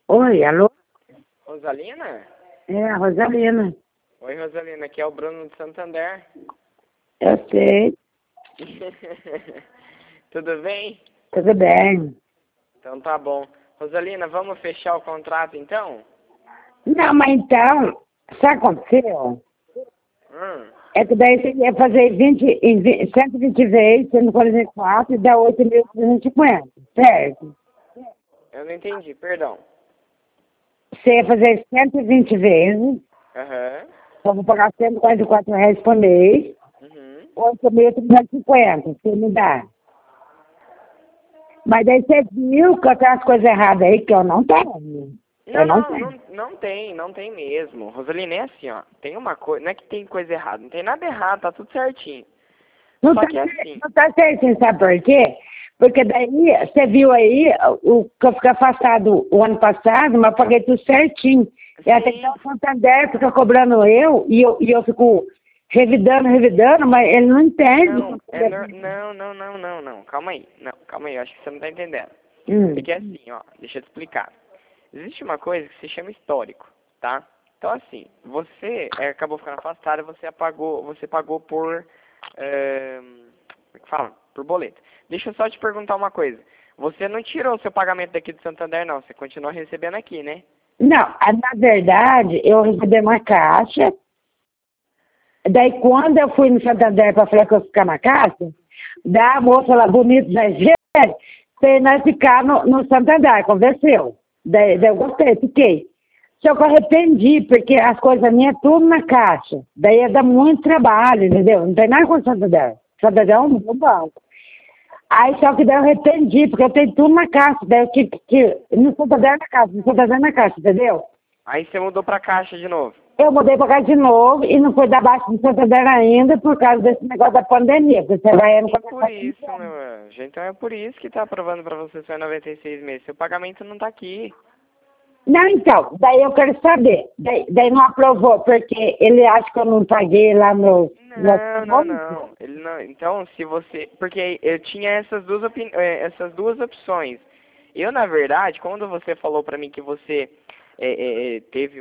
Oi, alô? Rosalina? É a Rosalina. Oi, Rosalina, aqui é o Bruno de Santander. Eu sei, Tudo bem? tudo bem. Então tá bom. Rosalina, vamos fechar o contrato então? Não, mas então, sabe o que aconteceu? Hum, É que daí você ia fazer 120 vezes, 144 e dá 8.350, certo? eu não entendi, perdão. Você ia fazer 120 vezes, Aham. eu vou pagar R$ 144 por mês, Uhum. 8.350, você me dá. Mas daí você viu que eu tenho as coisas erradas aí que eu não tenho. Eu Não, não não, tenho. não tem mesmo. Rosalina, é assim, ó. Tem uma coisa, não é que tem coisa errada, não tem nada errado, tá tudo certinho. Não Só tá, que é assim. não tá certinho, sabe por quê? Porque daí, você viu aí, o que eu fiquei afastado o ano passado, mas paguei tudo certinho. E até que Sim. o Santander fica cobrando eu fico revidando, mas ele não entende. Não, não. Calma aí. Não, calma aí, eu acho que você não tá entendendo. É Hum. que é assim, ó, deixa eu te explicar. Existe uma coisa que se chama histórico, tá? Então assim, você acabou ficando afastado, você pagou por, como é que fala? Por boleto. Deixa eu só te perguntar uma coisa. Você não tirou o seu pagamento daqui do Santander, não. Você continua recebendo aqui, né? Não, na verdade, eu recebi uma caixa, daí quando eu fui no Santander para falar que eu ia ficar na caixa, da moça lá bonita da gente, fez nós ficar no Santander, convenceu. Daí eu gostei, fiquei. Só que eu arrependi, porque as coisas minhas tudo na caixa. Daí ia dar muito trabalho, entendeu? Não tem nada com o Santander. Santander é um bom banco. Aí só que daí eu arrependi, porque eu tenho tudo na caixa. Daí eu tive que. No Santander na caixa, no Santander na caixa, entendeu? Aí você mudou pra caixa de novo. Eu mudei pra cá de novo e não foi da Baixa do Santander ainda por causa desse negócio da pandemia. Porque você vai no E por isso, meu anjo. Então é por isso que tá aprovando pra você só em 96 meses. Seu pagamento não tá aqui. Não, então, daí eu quero saber. Daí não aprovou, porque ele acha que eu não paguei lá no Não. Ele não. Então, se você, porque eu tinha essas duas opções. Eu, na verdade, quando você falou pra mim que você teve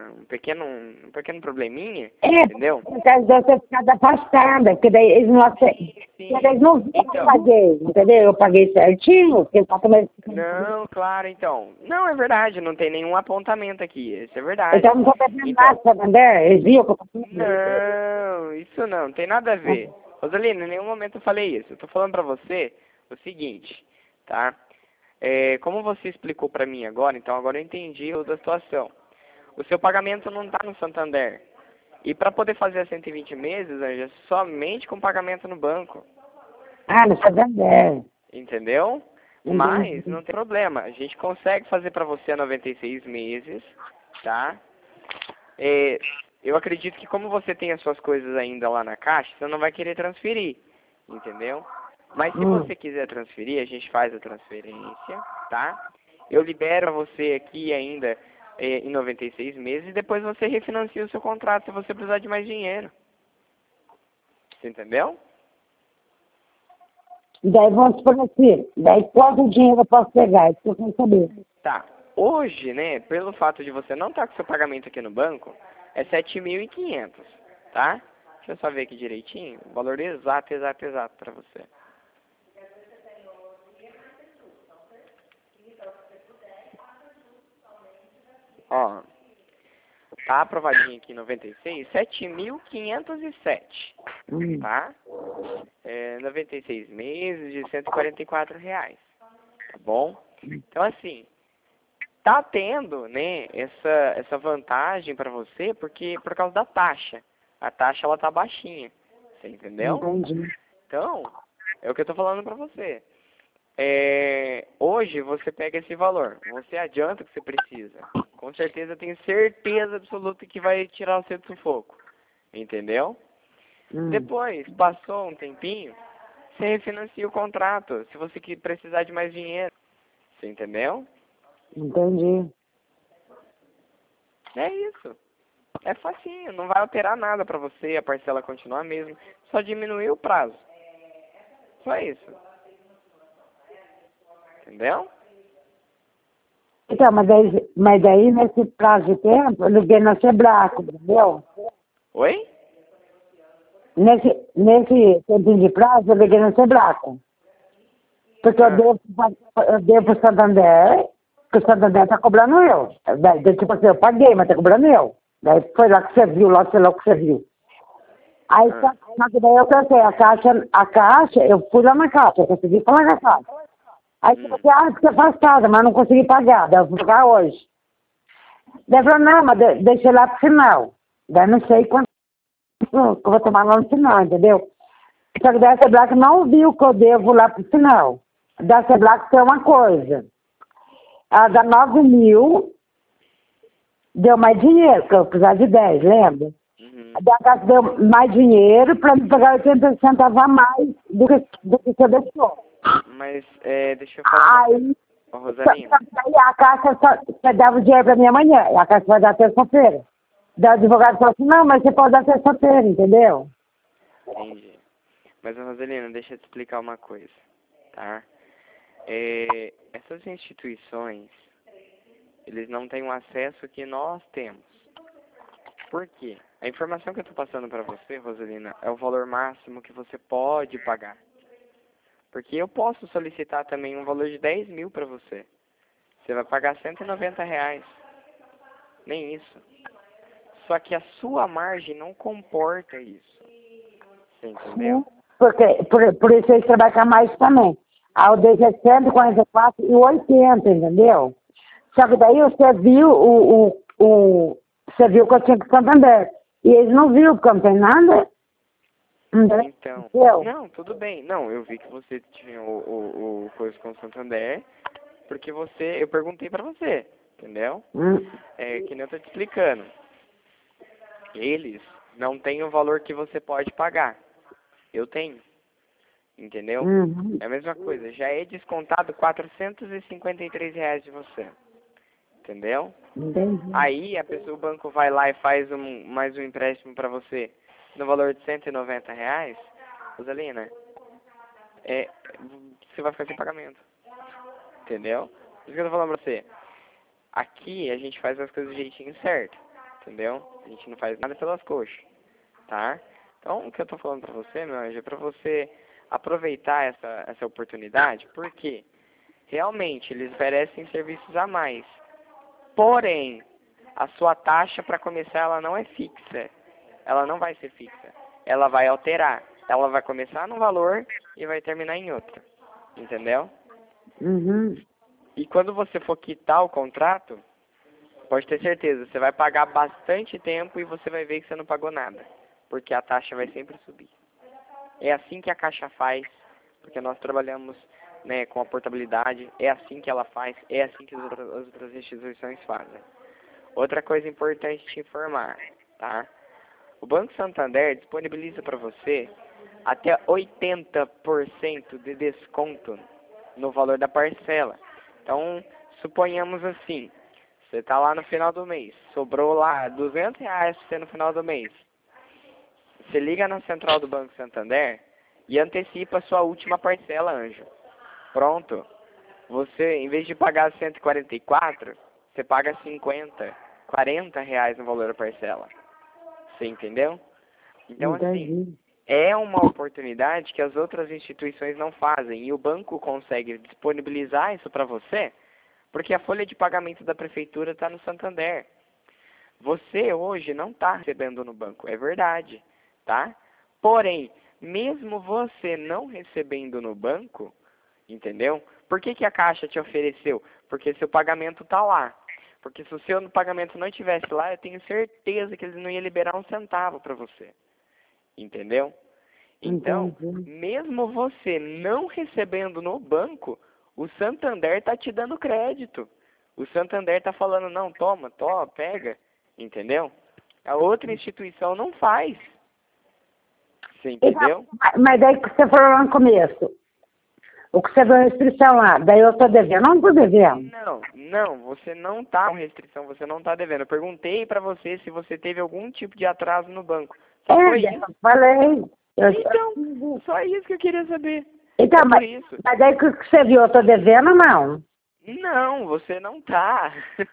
um pequeno probleminha, É, entendeu? por causa de eu ter ficado afastada, porque daí eles não viram que eu Então, paguei, entendeu? Eu paguei certinho, porque só que não, claro, então. Não, é verdade, não tem nenhum apontamento aqui. Isso é verdade. então não estou perdendo Então, nada, Santander, eles viram que eu paguei. não, isso não tem nada a ver. Rosalina, em nenhum momento eu falei isso. Eu tô falando pra você o seguinte, tá? Como você explicou pra mim agora, então agora eu entendi o da situação. O seu pagamento não tá no Santander. E pra poder fazer a 120 meses, é somente com pagamento no banco. Ah, no Santander. Entendeu? Mas Entendi. não tem problema. A gente consegue fazer pra você a 96 meses, tá? É, eu acredito que como você tem as suas coisas ainda lá na caixa, você não vai querer transferir, entendeu? Mas se Hum. você quiser transferir, a gente faz a transferência, tá? Eu libero a você aqui ainda em 96 meses e depois você refinancia o seu contrato se você precisar de mais dinheiro. Você entendeu? Daí vamos supor assim, daí quanto dinheiro eu posso pegar? Isso que eu quero saber. Tá. Hoje, né, pelo fato de você não estar com seu pagamento aqui no banco, é 7.500, tá? Deixa eu só ver aqui direitinho. O valor exato para você. Ó, tá aprovadinho aqui em 96, 7.507, Hum. tá? 96 meses de R$ 144, tá bom? Então, assim, tá tendo, né, essa vantagem para você porque por causa da taxa. A taxa ela tá baixinha, você entendeu? Entendi. Então, é o que eu tô falando para você. Hoje você pega esse valor, você adianta o que você precisa. Com certeza, eu tenho certeza absoluta que vai tirar você do sufoco, entendeu? Hum. Depois, passou um tempinho, você refinancia o contrato, se você precisar de mais dinheiro, você entendeu? Entendi. É isso. É facinho, não vai alterar nada pra você, a parcela continua a mesma, só diminuir o prazo. Só isso. Entendeu? Então, mas daí, nesse prazo de tempo, eu liguei na Sebrae, entendeu? Oi? Nesse tempinho de prazo, eu liguei na Sebrae. Porque eu devo pro Santander, porque o Santander está cobrando eu. Daí, tipo assim, eu paguei, mas está cobrando eu. Daí foi lá que você viu, lá sei lá o que você viu. Aí, só que daí eu pensei, a caixa, eu fui lá na caixa, eu consegui falar na caixa. Aí você fica afastada, mas não consegui pagar, daí eu vou pagar hoje. Daí falou, não, mas deixei lá pro final. Daí não sei quanto que eu vou tomar lá no final, entendeu? Só que daí a Seblac não viu que eu devo lá pro final. Da Seblac tem uma coisa. Ela dá 9 mil, deu mais dinheiro, que eu precisava de 10, lembra? Da casa deu mais dinheiro para me pagar 80 centavos a mais do que você deixou. Mas, deixa eu falar. Aí, Ô, Rosalina. aí a Caixa só dava o dinheiro para mim amanhã. E a Caixa vai dar terça-feira. Daí o advogado falou assim, não, mas você pode dar terça-feira, entendeu? Entendi. Mas, Rosalina, deixa eu te explicar uma coisa, tá? Essas instituições, eles não têm o acesso que nós temos. Por quê? A informação que eu estou passando para você, Rosalina, é o valor máximo que você pode pagar. Porque eu posso solicitar também um valor de 10 mil para você. Você vai pagar R$ 190. Nem isso. Só que a sua margem não comporta isso. Você entendeu? Porque, por isso eles trabalham mais também. A UDG é 144 e 80, entendeu? Só que daí você viu você viu que eu tinha que Santander. E eles não viram, porque não tem nada. Então, Entendeu? não, tudo bem. Não, eu vi que você tinha o coisa com o Santander, porque eu perguntei pra você, entendeu? Que nem eu tô te explicando. Eles não têm o valor que você pode pagar. Eu tenho. Entendeu? É a mesma coisa. Já é descontado R$ 453 de você. Entendeu? Entendi. Aí o banco vai lá e faz mais um empréstimo pra você no valor de R$ 190, Rosalina, você vai ficar sem pagamento. Entendeu? Por isso que eu tô falando pra você. Aqui a gente faz as coisas do jeitinho certo. Entendeu? A gente não faz nada pelas coxas. Tá? Então, o que eu tô falando pra você, meu anjo, é pra você aproveitar essa oportunidade, porque realmente eles oferecem serviços a mais. Porém, a sua taxa, para começar, ela não é fixa. Ela não vai ser fixa. Ela vai alterar. Ela vai começar num valor e vai terminar em outro. Entendeu? E quando você for quitar o contrato, pode ter certeza, você vai pagar bastante tempo e você vai ver que você não pagou nada. Porque a taxa vai sempre subir. É assim que a Caixa faz, porque nós trabalhamos, né, com a portabilidade, é assim que ela faz, é assim que as outras instituições fazem. Outra coisa importante te informar, tá? O Banco Santander disponibiliza para você até 80% de desconto no valor da parcela. Então, suponhamos assim, você está lá no final do mês, sobrou lá R$ 200 para você no final do mês. Você liga na central do Banco Santander e antecipa a sua última parcela, anjo. Pronto. Você, em vez de pagar 144, você paga 50, R$ 40 no valor da parcela. Você entendeu? Então, assim, é uma oportunidade que as outras instituições não fazem. E o banco consegue disponibilizar isso para você, porque a folha de pagamento da prefeitura está no Santander. Você hoje não está recebendo no banco, é verdade, tá? Porém, mesmo você não recebendo no banco, entendeu? Por que a Caixa te ofereceu? Porque seu pagamento está lá. Porque se o seu pagamento não estivesse lá, eu tenho certeza que eles não iam liberar um centavo para você. Entendeu? Então, mesmo você não recebendo no banco, o Santander está te dando crédito. O Santander está falando, não, toma, pega. Entendeu? A outra instituição não faz. Você entendeu? Mas daí que você falou lá no começo, o que você viu a restrição lá, daí eu tô devendo, não tô devendo. Não, você não tá com restrição, você não tá devendo. Eu perguntei pra você se você teve algum tipo de atraso no banco. Só foi isso. Eu falei. Então, só isso que eu queria saber. Então, por isso. mas daí que você viu, eu tô devendo ou não? Não, você não tá.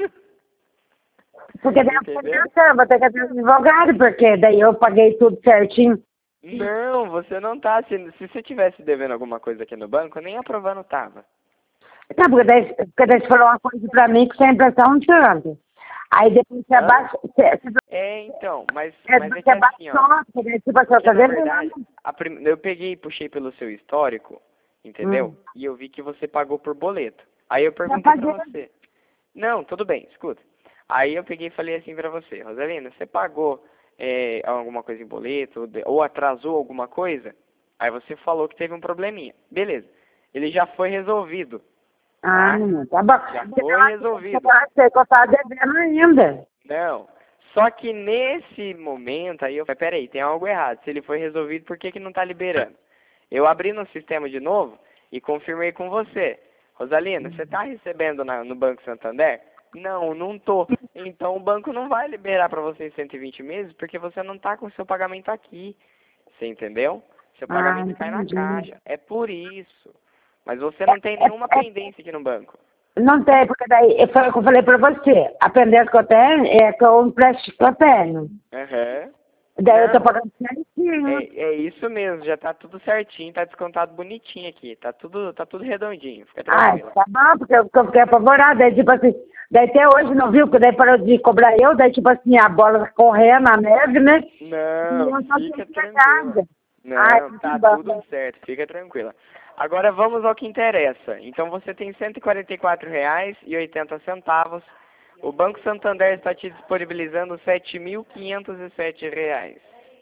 Porque daí eu Entendeu? fiquei pensando, vou ter que ter um advogado, porque daí eu paguei tudo certinho. Não, você não tá. Se você tivesse devendo alguma coisa aqui no banco, nem aprovando tava. Tá, porque daí você falou uma coisa pra mim que sem impressão de tanto. Aí depois você Hã? abaixa, Então, mas é você que abaixa assim, ó. só, porque daí tipo assim, eu Porque tô na devendo. verdade, eu peguei e puxei pelo seu histórico, entendeu? E eu vi que você pagou por boleto. Aí eu Já perguntei pra paguei. você. Não, tudo bem, escuta. Aí eu peguei e falei assim pra você, Rosalina, você pagou alguma coisa em boleto ou atrasou alguma coisa? Aí você falou que teve um probleminha. Beleza. Ele já foi resolvido, Ah, tá? tá bom. Já foi resolvido. Eu achei que eu tava devendo ainda. Não. Só que nesse momento aí eu falei, peraí, tem algo errado. Se ele foi resolvido, por que que não tá liberando? Eu abri no sistema de novo e confirmei com você. Rosalina, você tá recebendo no Banco Santander? Não, não tô. Então o banco não vai liberar para você em 120 meses porque você não tá com o seu pagamento aqui. Você entendeu? Seu pagamento cai na Entendi. caixa. É por isso. Mas você não tem nenhuma pendência aqui no banco. Não tem, porque daí foi o que eu falei pra você. A pendência que eu tenho é que o empréstimo que eu tenho. Aham. Daí eu tô Não. pagando certinho. É isso mesmo, já tá tudo certinho, tá descontado bonitinho aqui, tá tudo redondinho, fica Ah, tranquila. tá bom, porque eu fiquei apavorada. Daí, tipo assim, daí até hoje não viu, porque daí parou de cobrar eu, daí, tipo assim, a bola correndo na neve, né? E Não, eu só fica tenho tranquila. pegada. Ai, Não, que tá bom. tudo certo, fica tranquila. Agora vamos ao que interessa. Então você tem R$ 144,80. O Banco Santander está te disponibilizando R$ 7.507.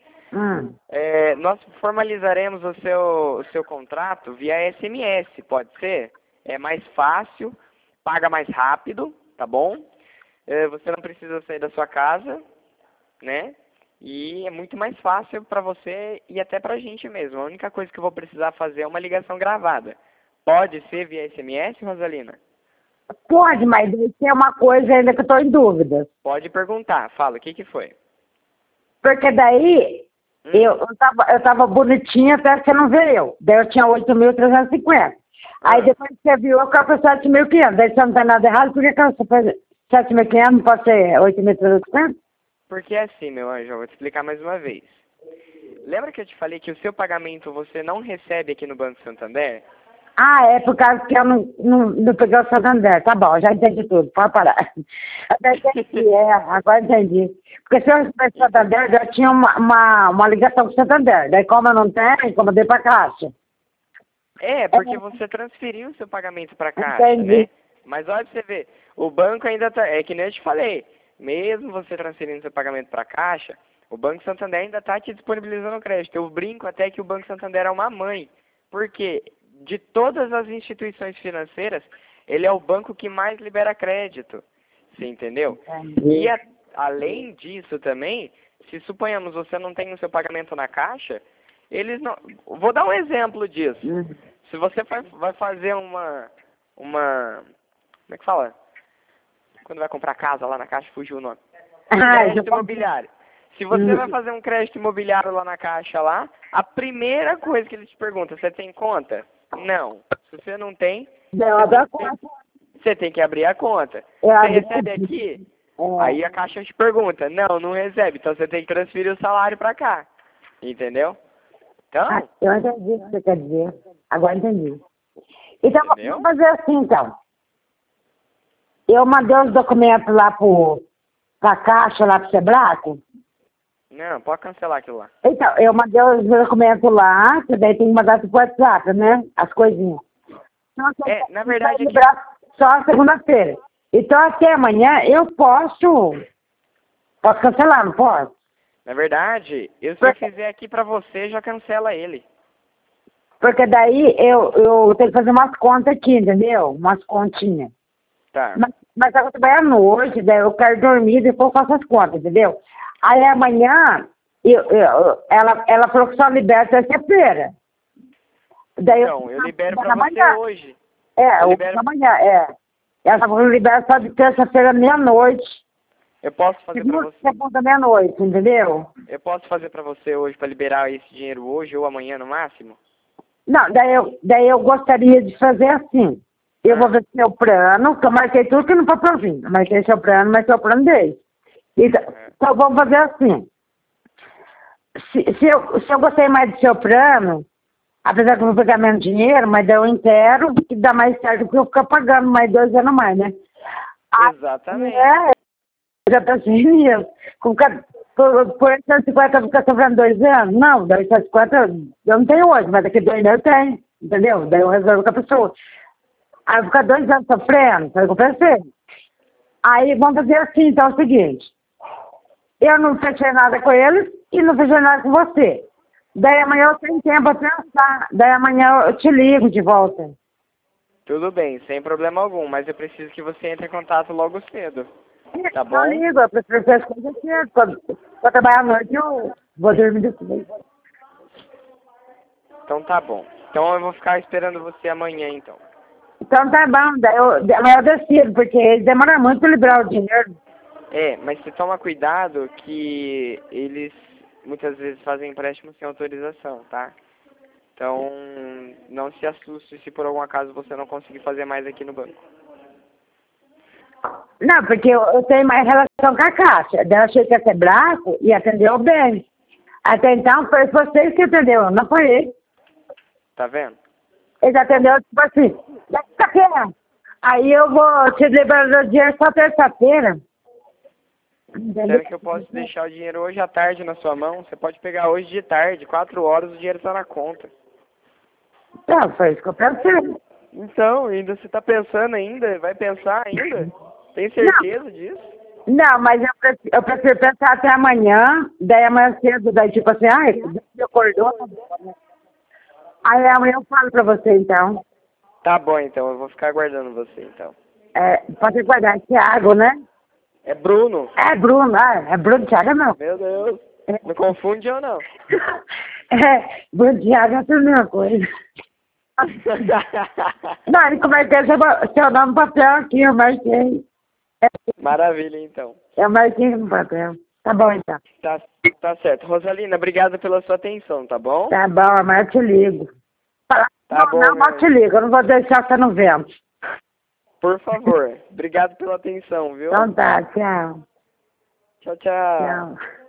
Nós formalizaremos o seu contrato via SMS, pode ser? É mais fácil, paga mais rápido, tá bom? Você não precisa sair da sua casa, né? E é muito mais fácil para você e até pra gente mesmo. A única coisa que eu vou precisar fazer é uma ligação gravada. Pode ser via SMS, Rosalina? Pode, mas daí tem uma coisa ainda que eu tô em dúvida. Pode perguntar, fala, o que que foi? Porque daí eu tava bonitinha até que você não veio. Daí eu tinha 8.350. Aí depois que você viu, eu coloquei 7.500. Daí você não tem nada errado, por que você fez 7.500, não pode ser 8.350? Porque é assim, meu anjo, eu vou te explicar mais uma vez. Lembra que eu te falei que o seu pagamento você não recebe aqui no Banco Santander? Ah, é por causa que eu não peguei o Santander. Tá bom, já entendi tudo. Pode parar. Até entendi, agora entendi. Porque se eu tivesse Santander, eu tinha uma ligação com o Santander. Daí como eu não tenho, como eu dei pra Caixa. Porque você transferiu o seu pagamento para a Caixa, Entendi. né? Mas olha pra você ver, o banco ainda tá, é que nem eu te falei, mesmo você transferindo seu pagamento para a Caixa, o Banco Santander ainda tá te disponibilizando crédito. Eu brinco até que o Banco Santander é uma mãe. Por quê? De todas as instituições financeiras, ele é o banco que mais libera crédito. Você entendeu? E além disso também, se suponhamos você não tem o seu pagamento na Caixa, eles não. Vou dar um exemplo disso. Se você vai fazer como é que fala? Quando vai comprar casa lá na Caixa, fugiu o nome. Crédito imobiliário. Se você vai fazer um crédito imobiliário lá na Caixa lá, a primeira coisa que eles te perguntam, você tem conta? Não. Se você não tem, você tem que abrir a conta. Você recebe aqui? Aí a Caixa te pergunta, não recebe, então você tem que transferir o salário pra cá. Entendeu? Então, Eu entendi o que você quer dizer. Agora entendi. Então, entendeu? vamos fazer assim, então. Eu mandei os documentos lá pra Caixa, lá pro Sebrae. Não, pode cancelar aquilo lá. Então, eu mandei os documentos lá, que daí tem que mandar pro WhatsApp, né? As coisinhas. Na verdade aqui... Só segunda-feira. Então, até amanhã eu posso cancelar, não posso? Na verdade, se eu fizer aqui pra você, já cancela ele. Porque daí eu tenho que fazer umas contas aqui, entendeu? Umas continhas. Tá. Mas agora eu tô trabalhando hoje, daí eu quero dormir, depois eu faço as contas, entendeu? Aí amanhã, ela falou que só libera terça-feira. Então, eu libero pra você hoje. Amanhã. Ela falou que libera só de terça-feira meia-noite. Eu posso fazer pra você. Segunda meia-noite, entendeu? Eu posso fazer pra você hoje, pra liberar esse dinheiro hoje ou amanhã no máximo? Não, daí eu gostaria de fazer assim. Eu vou ver seu plano, que eu marquei tudo que não foi pra vir. Marquei seu plano, marquei o plano dele. Então vamos fazer assim. Se eu gostei mais do seu plano, apesar que eu vou pegar menos dinheiro, mas eu inteiro, que dá mais certo que eu ficar pagando mais 2 anos mais, né? Exatamente. Já pensei nisso. Por 850 eu ficar sobrando 2 anos? Não, 850 eu não tenho hoje, mas daqui a 2 anos eu tenho, entendeu? Daí eu resolvo com a pessoa. Aí eu vou ficar 2 anos sofrendo, foi o que eu pensei. Aí vamos fazer assim, então é o seguinte. Eu não fechei nada com eles e não fechei nada com você. Daí amanhã eu tenho tempo para pensar. Daí amanhã eu te ligo de volta. Tudo bem, sem problema algum, mas eu preciso que você entre em contato logo cedo. Tá bom? Eu ligo, eu prefiro ter as coisas cedo. Quando trabalhar à noite eu vou dormir depois. Então tá bom. Então eu vou ficar esperando você amanhã, então. Então tá bom, daí amanhã eu decido, porque eles demoram muito para liberar o dinheiro. Mas você toma cuidado que eles muitas vezes fazem empréstimo sem autorização, tá? Então, não se assuste se por algum acaso você não conseguir fazer mais aqui no banco. Não, porque eu tenho mais relação com a Caixa. Daí eu achei que ia ser braço e atendeu bem. Até então foi vocês que atendeu, não foi ele. Tá vendo? Ele atendeu, tipo assim, terça-feira. Aí eu vou te liberar o dinheiro só terça-feira. Será que eu posso deixar o dinheiro hoje à tarde na sua mão? Você pode pegar hoje de tarde, 4 horas, o dinheiro está na conta. Não, foi isso que eu pensei. Então, ainda você está pensando ainda? Vai pensar ainda? Tem certeza disso? Não, mas eu prefiro pensar até amanhã, daí amanhã cedo, daí tipo assim, ai, você acordou. Aí amanhã eu falo pra você, então. Tá bom, então. Eu vou ficar aguardando você, então. Pode guardar Thiago, né? É Bruno. É Bruno, é Bruno Thiago não. Meu Deus. Não confunde eu, não. Bruno Thiago é tudo a mesma coisa. Não, ele marquei seu nome no papel aqui, eu marquei. Maravilha, então. Eu marquei no papel. Tá bom, então. Tá certo. Rosalina, obrigado pela sua atenção, tá bom? Tá bom, amanhã eu te ligo. Tá bom, Não, eu te ligo, eu não vou deixar você no vento. Por favor. Obrigado pela atenção, viu? Então tá, tchau. Tchau, tchau. Tchau.